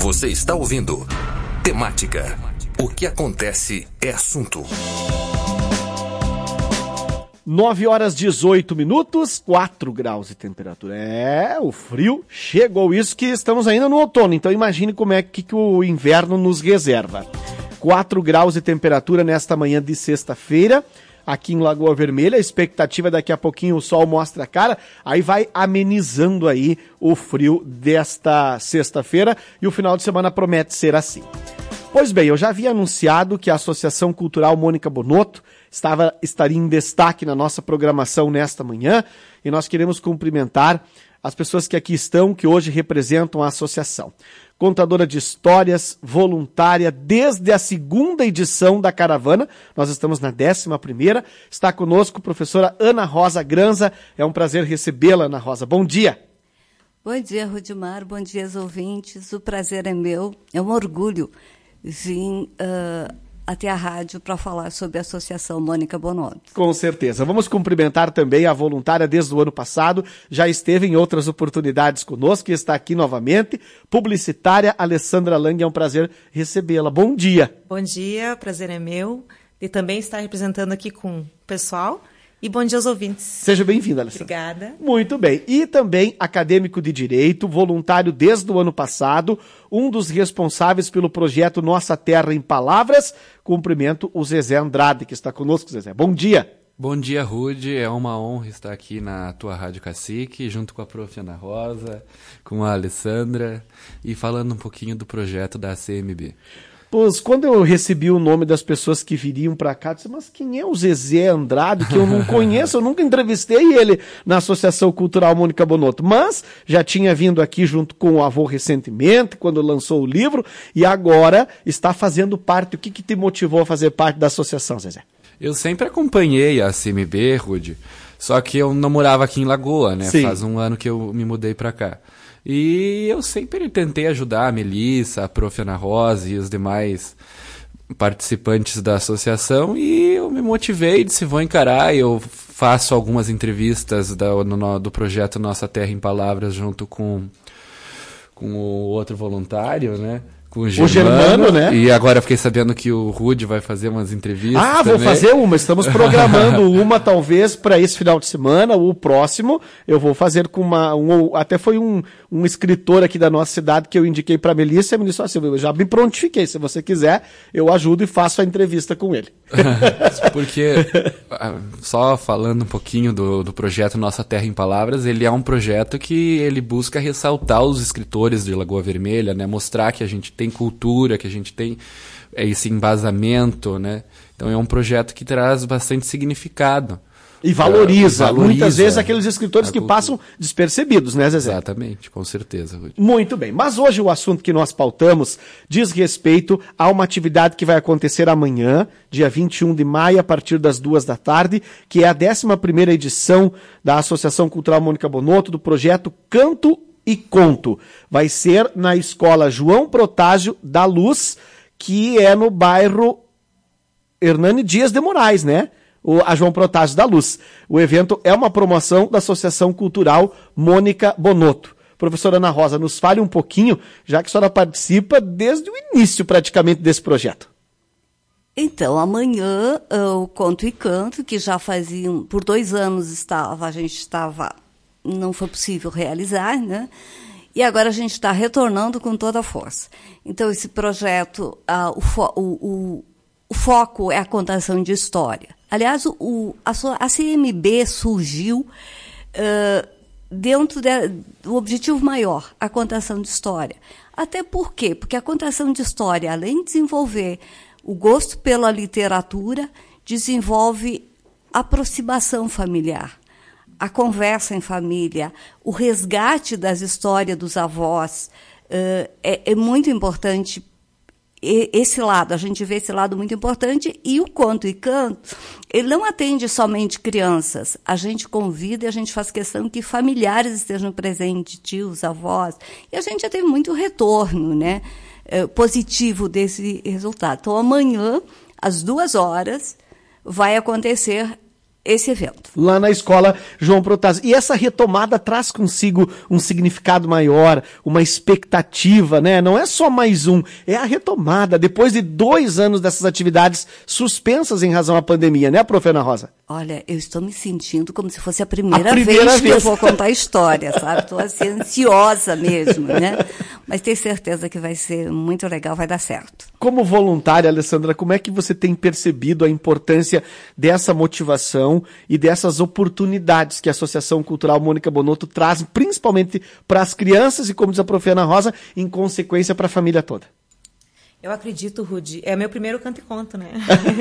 Você está ouvindo Temática. O que acontece é assunto. 9h18, 4 graus de temperatura. O frio chegou, isso que estamos ainda no outono, então imagine como é que o inverno nos reserva. 4 graus de temperatura nesta manhã de sexta-feira, aqui em Lagoa Vermelha. A expectativa daqui a pouquinho o sol mostra a cara, aí vai amenizando aí o frio desta sexta-feira e o final de semana promete ser assim. Pois bem, eu já havia anunciado que a Associação Cultural Mônica Bonotto estaria em destaque na nossa programação nesta manhã e nós queremos cumprimentar as pessoas que aqui estão, que hoje representam a associação. Contadora de histórias, voluntária desde a segunda edição da caravana, nós estamos na 11ª, está conosco a professora Ana Rosa Granza, é um prazer recebê-la, Ana Rosa, bom dia. Bom dia, Rudimar, bom dia aos ouvintes, o prazer é meu, é um orgulho vir até a rádio para falar sobre a Associação Mônica Bonotto. Com certeza. Vamos cumprimentar também a voluntária desde o ano passado, já esteve em outras oportunidades conosco e está aqui novamente, publicitária Alessandra Lang, é um prazer recebê-la. Bom dia. Bom dia, prazer é meu de também estar representando aqui com o pessoal. E bom dia aos ouvintes. Seja bem-vinda, Alessandra. Obrigada. Muito bem. E também acadêmico de Direito, voluntário desde o ano passado, um dos responsáveis pelo projeto Nossa Terra em Palavras. Cumprimento o Zezé Andrade, que está conosco, Zezé. Bom dia. Bom dia, Rude. É uma honra estar aqui na tua Rádio Cacique, junto com a prof. Ana Rosa, com a Alessandra, e falando um pouquinho do projeto da CMB. Pois, quando eu recebi o nome das pessoas que viriam para cá, eu disse, mas quem é o Zezé Andrade, que eu não conheço, eu nunca entrevistei ele na Associação Cultural Mônica Bonotto, mas já tinha vindo aqui junto com o avô recentemente, quando lançou o livro, e agora está fazendo parte. O que te motivou a fazer parte da associação, Zezé? Eu sempre acompanhei a CMB, Rude, só que eu não morava aqui em Lagoa, né? Sim. Faz um ano que eu me mudei para cá. E eu sempre tentei ajudar a Melissa, a prof. Ana Rosa e os demais participantes da associação, e eu me motivei, disse, vou encarar. Eu faço algumas entrevistas do projeto Nossa Terra em Palavras junto com o outro voluntário, né? Com o Germano, né? E agora fiquei sabendo que o Rude vai fazer umas entrevistas. Vou fazer uma. Estamos programando uma, talvez, para esse final de semana, ou o próximo. Eu vou fazer com até foi um escritor aqui da nossa cidade que eu indiquei para a Melissa. E a Melissa disse assim, eu já me prontifiquei. Se você quiser, eu ajudo e faço a entrevista com ele. Porque, só falando um pouquinho do projeto Nossa Terra em Palavras, ele é um projeto que ele busca ressaltar os escritores de Lagoa Vermelha, né? Mostrar que a gente tem cultura, que a gente tem esse embasamento, né? Então é um projeto que traz bastante significado. E valoriza muitas vezes aqueles escritores que passam despercebidos, né, Zezé? Exatamente, com certeza, Rudy. Muito bem, mas hoje o assunto que nós pautamos diz respeito a uma atividade que vai acontecer amanhã, dia 21 de maio, a partir das 14h, que é a 11ª edição da Associação Cultural Mônica Bonotto, do projeto Canto e Conto. Vai ser na Escola João Protásio da Luz, que é no bairro Hernani Dias de Moraes, né? A João Protásio da Luz. O evento é uma promoção da Associação Cultural Mônica Bonotto. Professora Ana Rosa, nos fale um pouquinho, já que a senhora participa desde o início praticamente desse projeto. Então, amanhã, o Conto e Canto, que já faziam, por 2 anos a gente estava, não foi possível realizar, né? E agora a gente está retornando com toda a força. Então, esse projeto, o foco é a contação de história. Aliás, a CMB surgiu dentro do objetivo maior, a contação de história. Até por quê? Porque a contação de história, além de desenvolver o gosto pela literatura, desenvolve aproximação familiar, a conversa em família, o resgate das histórias dos avós. É muito importante esse lado, a gente vê esse lado muito importante, e o Conto e Canto, ele não atende somente crianças, a gente convida e a gente faz questão que familiares estejam presentes, tios, avós, e a gente já teve muito retorno, né, positivo desse resultado. Então, amanhã, às 14h, vai acontecer esse evento. Lá na escola João Protásio. E essa retomada traz consigo um significado maior, uma expectativa, né? Não é só mais um, é a retomada, depois de 2 anos dessas atividades suspensas em razão à pandemia, né, prof. Ana Rosa? Olha, eu estou me sentindo como se fosse a primeira vez que eu vou contar a história, sabe? Estou assim, ansiosa mesmo, né? Mas tenho certeza que vai ser muito legal, vai dar certo. Como voluntária, Alessandra, como é que você tem percebido a importância dessa motivação e dessas oportunidades que a Associação Cultural Mônica Bonotto traz, principalmente para as crianças e, como diz a prof. Ana Rosa, em consequência para a família toda? Eu acredito, Rudy, é meu primeiro canto e conto, né?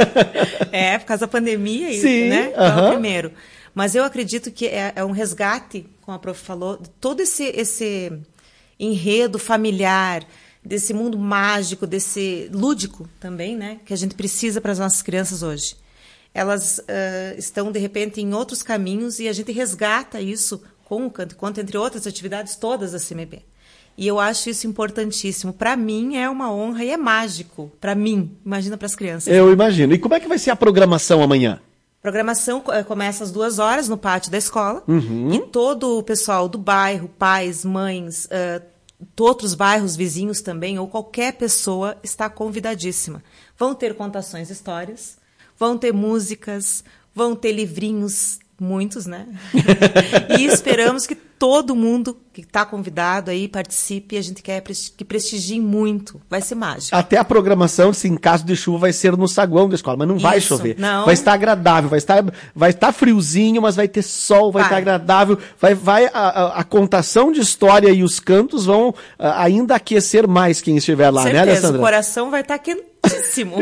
Por causa da pandemia, sim, né? Então, é o primeiro. Mas eu acredito que é um resgate, como a prof falou, de todo esse enredo familiar, desse mundo mágico, desse lúdico também, né? Que a gente precisa para as nossas crianças hoje. Elas estão, de repente, em outros caminhos e a gente resgata isso com o canto e conto, entre outras atividades todas da CMB. E eu acho isso importantíssimo. Para mim é uma honra e é mágico. Para mim, imagina para as crianças. Eu imagino. E como é que vai ser a programação amanhã? A programação começa às 2h no pátio da escola. Uhum. E todo o pessoal do bairro, pais, mães, outros bairros vizinhos também, ou qualquer pessoa, está convidadíssima. Vão ter contações de histórias, vão ter músicas, vão ter livrinhos, muitos, né? E esperamos que todo mundo que está convidado aí participe. A gente quer que prestigie muito. Vai ser mágico. Até a programação, se em caso de chuva, vai ser no saguão da escola, mas não vai chover. Não. Vai estar agradável, vai estar friozinho, mas vai ter sol, vai estar agradável. A contação de história e os cantos vão ainda aquecer mais quem estiver lá, certeza, né, Alessandra? O coração vai estar quentíssimo.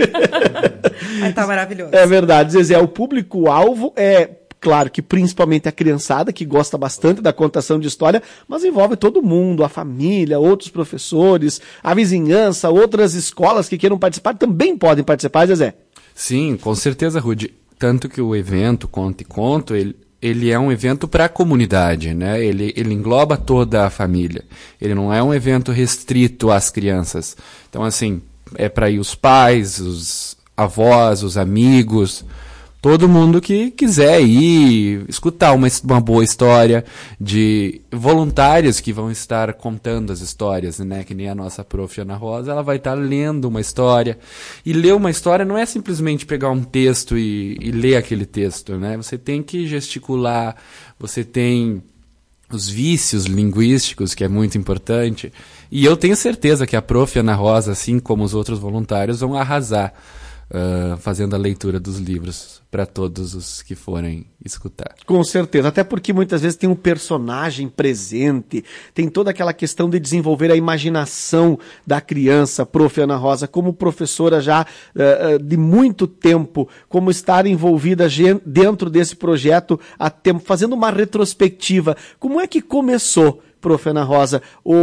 Vai estar maravilhoso. É verdade, Zezé. O público-alvo claro que principalmente a criançada, que gosta bastante da contação de história, mas envolve todo mundo, a família, outros professores, a vizinhança, outras escolas que queiram participar, também podem participar, Zezé? Sim, com certeza, Rudy. Tanto que o evento Conta e Conto, ele é um evento para a comunidade, né? Ele engloba toda a família. Ele não é um evento restrito às crianças. Então, assim, é para ir os pais, os avós, os amigos, todo mundo que quiser ir escutar uma boa história, de voluntários que vão estar contando as histórias, né? Que nem a nossa prof. Ana Rosa, ela vai estar lendo uma história. E ler uma história não é simplesmente pegar um texto e ler aquele texto, né? Você tem que gesticular, você tem os vícios linguísticos, que é muito importante. E eu tenho certeza que a prof. Ana Rosa, assim como os outros voluntários, vão arrasar fazendo a leitura dos livros para todos os que forem escutar. Com certeza, até porque muitas vezes tem um personagem presente, tem toda aquela questão de desenvolver a imaginação da criança, prof. Ana Rosa, como professora já de muito tempo, como estar envolvida dentro desse projeto há tempo, fazendo uma retrospectiva. Como é que começou, prof. Ana Rosa,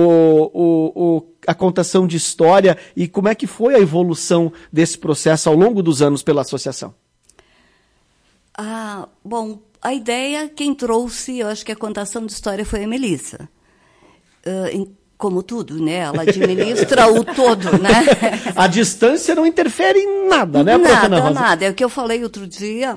a contação de história e como é que foi a evolução desse processo ao longo dos anos pela associação? Bom, a ideia, quem trouxe, eu acho que a contação de história foi a Melissa. Como tudo, né? Ela administra o todo, né? A distância não interfere em nada, né, prof. Ana Rosa? Nada. É o que eu falei outro dia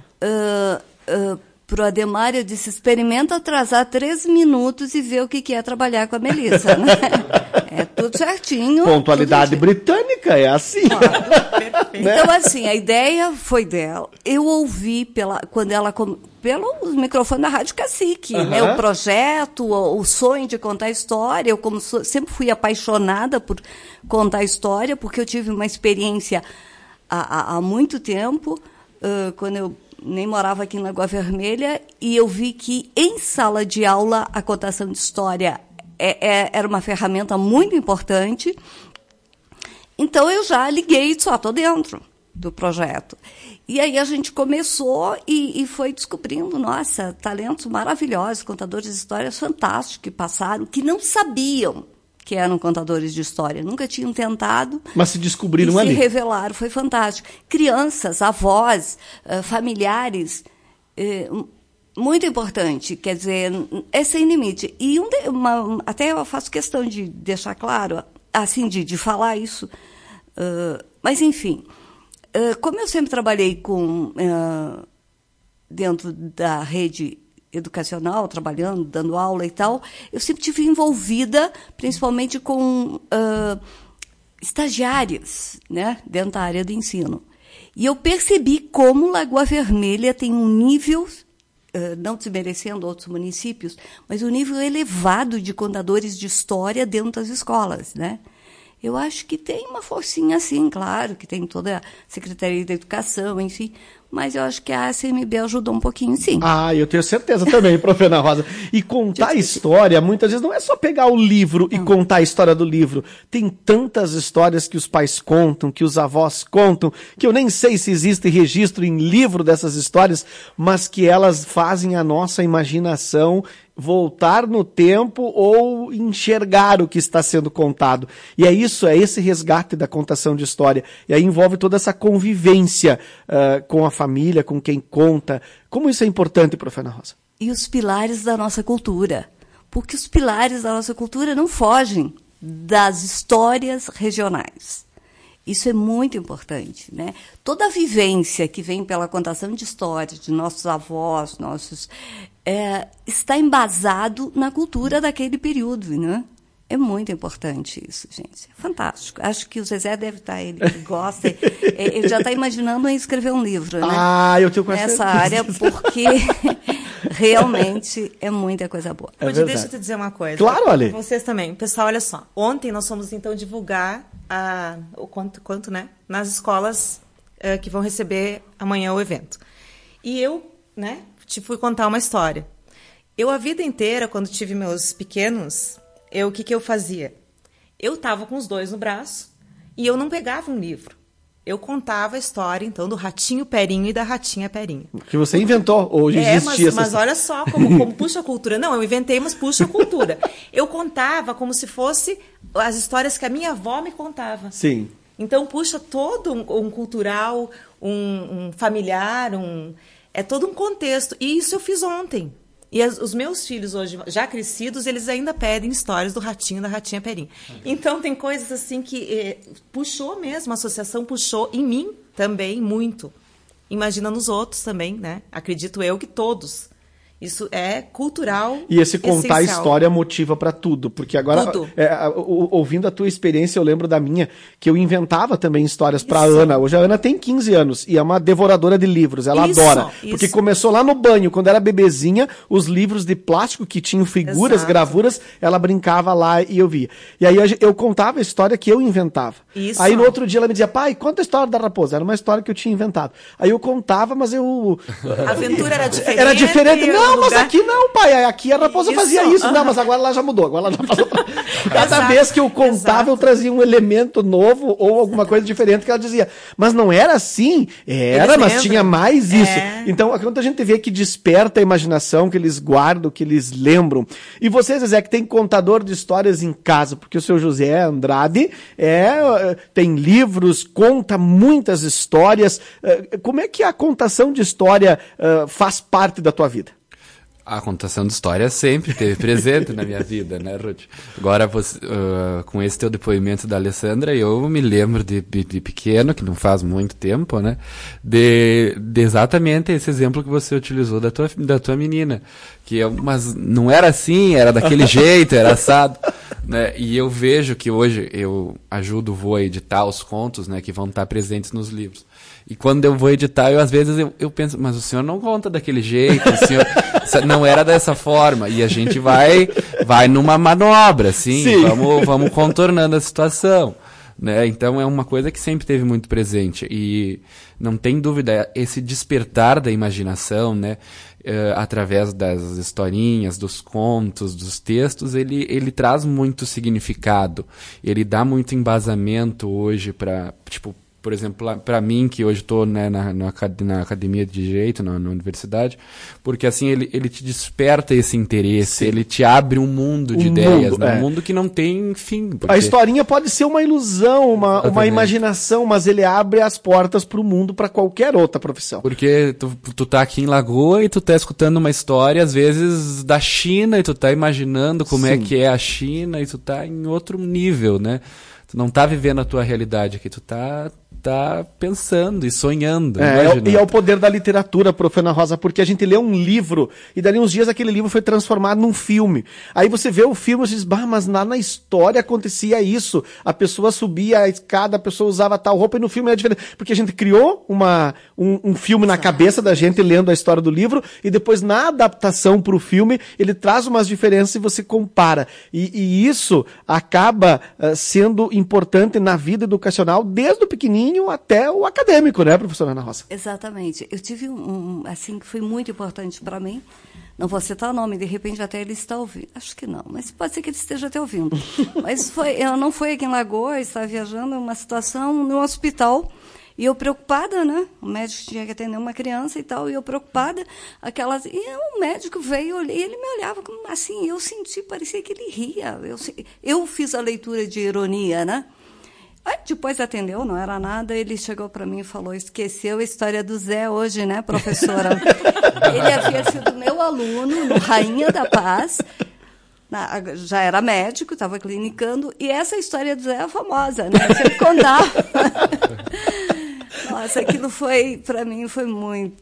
pro Ademar, eu disse, experimenta atrasar 3 minutos e ver o que é trabalhar com a Melissa, né? É tudo certinho. Pontualidade britânica, é assim. Então, assim, a ideia foi dela. Eu ouvi pelo microfone da Rádio Cacique, né? O projeto, o sonho de contar história. Eu, sempre fui apaixonada por contar história, porque eu tive uma experiência há muito tempo, quando eu nem morava aqui em Lagoa Vermelha, e eu vi que em sala de aula a contação de história era uma ferramenta muito importante. Então eu já liguei e disse, estou dentro do projeto. E aí a gente começou e foi descobrindo, nossa, talentos maravilhosos, contadores de histórias fantásticos que passaram, que não sabiam que eram contadores de história, nunca tinham tentado. Mas se descobriram ali. Se revelaram, foi fantástico. Crianças, avós, familiares, muito importante, quer dizer, é sem limite. E até eu faço questão de deixar claro, assim, de falar isso, mas enfim, como eu sempre trabalhei com dentro da rede educacional, trabalhando, dando aula e tal, eu sempre tive envolvida, principalmente com estagiárias, né, dentro da área do ensino. E eu percebi como Lagoa Vermelha tem um nível, não desmerecendo outros municípios, mas um nível elevado de contadores de história dentro das escolas, né? Eu acho que tem uma forcinha assim, claro, que tem toda a Secretaria da Educação, enfim, mas eu acho que a ACMB ajudou um pouquinho, sim. Ah, eu tenho certeza também, prof. Ana Rosa. E contar a história, muitas vezes, não é só pegar o livro e contar a história do livro. Tem tantas histórias que os pais contam, que os avós contam, que eu nem sei se existe registro em livro dessas histórias, mas que elas fazem a nossa imaginação voltar no tempo ou enxergar o que está sendo contado. E é isso, é esse resgate da contação de história. E aí envolve toda essa convivência com a família, com quem conta. Como isso é importante, prof. Ana Rosa? E os pilares da nossa cultura. Porque os pilares da nossa cultura não fogem das histórias regionais. Isso é muito importante, né? Toda a vivência que vem pela contação de histórias de nossos avós, está embasado na cultura daquele período, né? É muito importante isso, gente. É fantástico. Acho que o Zezé deve estar, ele que gosta, ele já está imaginando em escrever um livro, né? Ah, eu tenho quase nessa área, porque realmente é muita coisa boa. Deixa eu te dizer uma coisa. Claro, olha. Vocês também. Pessoal, olha só. Ontem nós fomos, então, divulgar o quanto, né? Nas escolas que vão receber amanhã o evento. E eu, né, fui contar uma história. Eu, a vida inteira, quando tive meus pequenos, o que eu fazia? Eu estava com os dois no braço e eu não pegava um livro. Eu contava a história, então, do Ratinho Perinho e da Ratinha Perinha. Que você inventou, ou já existia. Mas olha só como puxa a cultura. Não, eu inventei, mas puxa a cultura. Eu contava como se fosse as histórias que a minha avó me contava. Sim. Então, puxa todo um cultural, um familiar, é todo um contexto. E isso eu fiz ontem. E os meus filhos hoje, já crescidos, eles ainda pedem histórias do Ratinho e da Ratinha Perinha. Então, tem coisas assim que puxou mesmo, a associação puxou em mim também muito. Imagina nos outros também, né? Acredito eu que todos. Isso é cultural. E esse contar essencial. História motiva para tudo, porque agora, ouvindo a tua experiência, eu lembro da minha, que eu inventava também histórias para Ana. Hoje a Ana tem 15 anos e é uma devoradora de livros, ela adora. Porque começou lá no banho, quando era bebezinha, os livros de plástico que tinham figuras, gravuras, ela brincava lá e eu via. E aí eu contava a história que eu inventava. Isso. Aí no outro dia ela me dizia, pai, conta a história da raposa. Era uma história que eu tinha inventado. Aí eu contava, mas a aventura era diferente. Era diferente. Não, mas aqui não, pai. Aqui a raposa fazia isso. Não, mas agora ela já mudou. Agora ela já passou. Cada vez que eu contava, eu trazia um elemento novo ou alguma coisa diferente que ela dizia. Mas não era assim? Era, mas tinha mais isso. Então, quando a gente vê que desperta a imaginação, que eles guardam, que eles lembram. E vocês, Zezé, que tem contador de histórias em casa, porque o seu José Andrade tem livros, conta muitas histórias. Como é que a contação de história faz parte da tua vida? A contação de história sempre teve presente na minha vida, né, Ruth? Agora, com esse teu depoimento da Alessandra, eu me lembro de pequeno, que não faz muito tempo, né, de exatamente esse exemplo que você utilizou da tua menina, que mas não era assim, era daquele jeito, era assado, né, e eu vejo que hoje eu ajudo o vô a editar os contos, né, que vão estar presentes nos livros. E quando eu vou editar, às vezes eu penso, mas o senhor não conta daquele jeito, o senhor não era dessa forma. E a gente vai numa manobra, assim, vamos contornando a situação, né? Então é uma coisa que sempre teve muito presente. E não tem dúvida, esse despertar da imaginação, né? Através das historinhas, dos contos, dos textos, ele traz muito significado. Ele dá muito embasamento hoje para, tipo, por exemplo, para mim, que hoje estou, né, na academia de Direito, na universidade, porque assim ele te desperta esse interesse, ele te abre um mundo de ideias, né? Um mundo que não tem fim. Porque... A historinha pode ser uma ilusão, uma imaginação, mas ele abre as portas para o mundo, para qualquer outra profissão. Porque tu tá aqui em Lagoa e tu tá escutando uma história, às vezes, da China, e tu tá imaginando como é que é a China, e tu tá em outro nível, né? Tu não tá vivendo a tua realidade aqui, tu tá pensando e sonhando. E é o poder da literatura, prof. Ana Rosa, porque a gente lê um livro e dali uns dias aquele livro foi transformado num filme. Aí você vê o filme e diz, mas lá na história acontecia isso. A pessoa subia a escada, a pessoa usava tal roupa e no filme era diferente. Porque a gente criou um filme na cabeça da gente lendo a história do livro e depois na adaptação para o filme ele traz umas diferenças e você compara. E isso acaba sendo importante na vida educacional desde o pequenininho até o acadêmico, né, professora Ana Rosa? Exatamente. Eu tive assim, que foi muito importante para mim. Não vou citar o nome, de repente até ele está ouvindo. Acho que não, mas pode ser que ele esteja até ouvindo. Mas não foi aqui em Lagoa, estava viajando, uma situação no hospital, e eu preocupada, né? O médico tinha que atender uma criança e tal, e eu preocupada, e o médico veio, e ele me olhava como assim, eu senti, parecia que ele ria. Eu fiz a leitura de ironia, né? Aí depois atendeu, não era nada, ele chegou para mim e falou, esqueceu a história do Zé hoje, né, professora? Ele havia sido meu aluno no Rainha da Paz, já era médico, estava clinicando, e essa história do Zé é famosa, né? Eu sempre contava. Nossa, aquilo para mim, foi muito...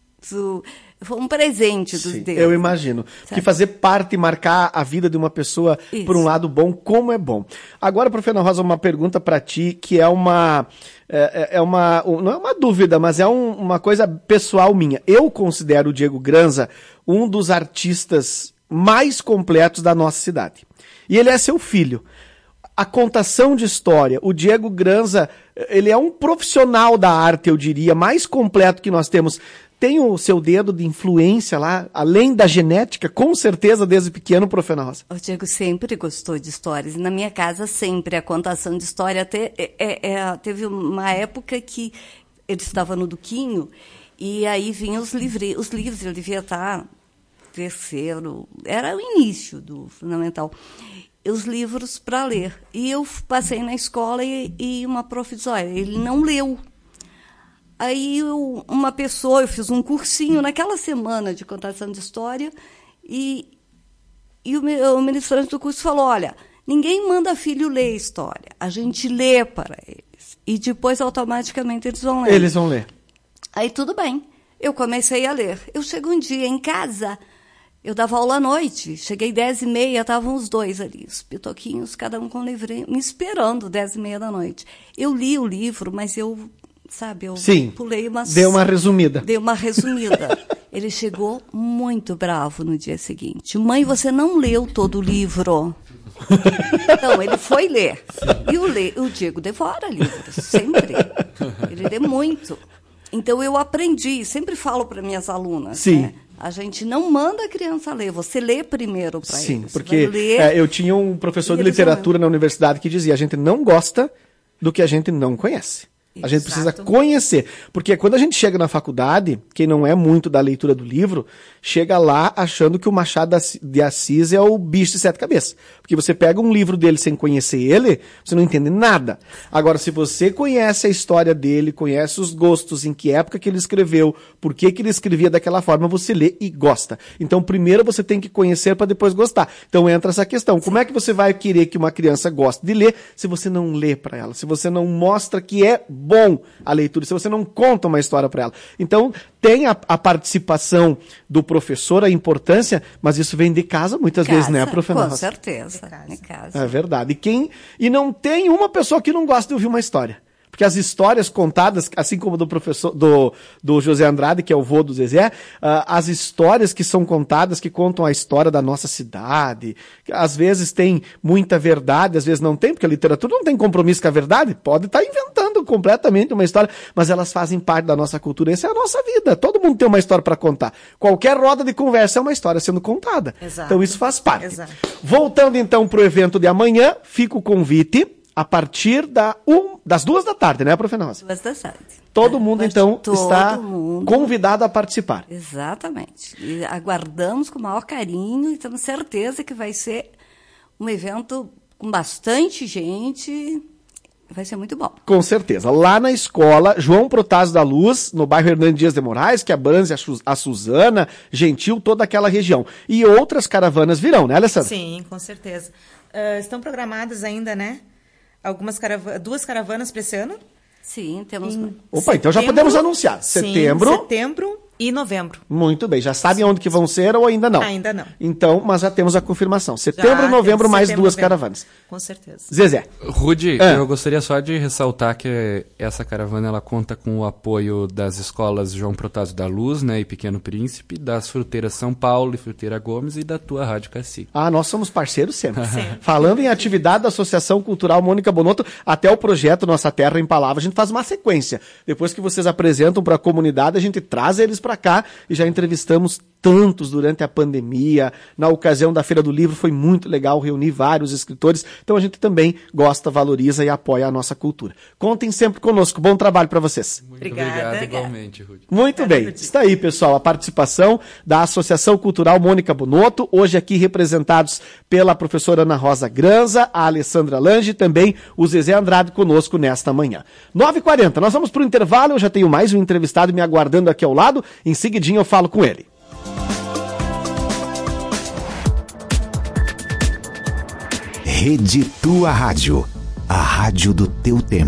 Foi um presente dos deuses. Eu imagino. Que fazer parte e marcar a vida de uma pessoa por um lado bom, como é bom. Agora, prof. Ana Rosa, uma pergunta para ti, que é uma... não é uma dúvida, mas é uma coisa pessoal minha. Eu considero o Diego Granza um dos artistas mais completos da nossa cidade. E ele é seu filho. A contação de história, o Diego Granza, ele é um profissional da arte, eu diria, mais completo que nós temos. Tem o seu dedo de influência lá, além da genética, com certeza, desde pequeno, prof. Ana Rosa. O Diego sempre gostou de histórias. Na minha casa, sempre, a contação de história. Teve uma época que ele estava no Duquinho, e aí vinham os livros, ele devia estar terceiro, era o início do fundamental, os livros para ler. E eu passei na escola e uma prof disse, olha, ele não leu. Aí uma pessoa, eu fiz um cursinho naquela semana de contação de história e o ministrante do curso falou, olha, ninguém manda filho ler história, a gente lê para eles. E depois, automaticamente, eles vão ler. Eles vão ler. Aí, tudo bem. Eu comecei a ler. Eu chego um dia em casa, eu dava aula à noite, cheguei 10h30, estavam os dois ali, os pitoquinhos, cada um com um livrinho, me esperando 10h30 da noite. Eu li o livro, mas eu pulei umas... Deu uma resumida. Ele chegou muito bravo no dia seguinte. Mãe, você não leu todo o livro. Então, ele foi ler. E o Diego devora livros, sempre. Ele lê muito. Então, eu aprendi, sempre falo para minhas alunas, Sim. Né? A gente não manda a criança ler, você lê primeiro para eles. Sim, porque eu tinha um professor de literatura na universidade que dizia, a gente não gosta do que a gente não conhece. A gente precisa conhecer, porque quando a gente chega na faculdade, quem não é muito da leitura do livro, chega lá achando que o Machado de Assis é o bicho de 7 cabeças. Porque você pega um livro dele sem conhecer ele, você não entende nada. Agora, se você conhece a história dele, conhece os gostos, em que época que ele escreveu, por que ele escrevia daquela forma, você lê e gosta. Então, primeiro você tem que conhecer para depois gostar. Então entra essa questão, como é que você vai querer que uma criança goste de ler se você não lê para ela, se você não mostra que é bom a leitura, se você não conta uma história para ela. Então, tem a participação do professor, a importância, mas isso vem de casa muitas vezes, né, professor? Com certeza, de casa. É verdade. E não tem uma pessoa que não gosta de ouvir uma história. Porque as histórias contadas, assim como do professor, do José Andrade, que é o vô do Zezé, as histórias que são contadas, que contam a história da nossa cidade, às vezes tem muita verdade, às vezes não tem, porque a literatura não tem compromisso com a verdade, pode estar inventando completamente uma história, mas elas fazem parte da nossa cultura, essa é a nossa vida, todo mundo tem uma história para contar. Qualquer roda de conversa é uma história sendo contada. Exato. Então isso faz parte. Exato. Voltando então para o evento de amanhã, fica o convite a partir das 2 da tarde, né, prof. Nossa? 2 da tarde. Todo mundo, então, está mundo convidado a participar. Exatamente. E aguardamos com o maior carinho e temos certeza que vai ser um evento com bastante gente. Vai ser muito bom. Com certeza. Lá na escola João Protásio da Luz, no bairro Hernando Dias de Moraes, que abrange a Suzana, Gentil, toda aquela região. E outras caravanas virão, né, Alessandra? Sim, com certeza. Estão programadas ainda, né? duas caravanas para esse ano. Sim, temos. Opa, então já podemos anunciar. Setembro. Sim, setembro e novembro. Muito bem. Já sabem onde que vão ser ou ainda não? Ainda não. Então, mas já temos a confirmação. Setembro e novembro, mais duas caravanas. Com certeza. Zezé. Rudy, eu gostaria só de ressaltar que essa caravana ela conta com o apoio das escolas João Protásio da Luz, né, e Pequeno Príncipe, das Fruteiras São Paulo e Fruteira Gomes e da tua Rádio Cacique. Ah, nós somos parceiros sempre. Falando em atividade da Associação Cultural Mônica Bonotto, até o projeto Nossa Terra em Palavras, a gente faz uma sequência. Depois que vocês apresentam para a comunidade, a gente traz eles para cá e já entrevistamos tantos durante a pandemia. Na ocasião da Feira do Livro foi muito legal reunir vários escritores. Então a gente também gosta, valoriza e apoia a nossa cultura. Contem sempre conosco. Bom trabalho para vocês. Muito Obrigada. obrigado, igualmente, Rudy. Muito bem. Está aí, pessoal, a participação da Associação Cultural Mônica Bonotto, hoje aqui representados pela professora Ana Rosa Granza, a Alessandra Lange e também o Zezé Andrade conosco nesta manhã. 9h40, nós vamos para o intervalo, eu já tenho mais um entrevistado me aguardando aqui ao lado, em seguidinho eu falo com ele. Rede Tua Rádio, a rádio do teu tempo.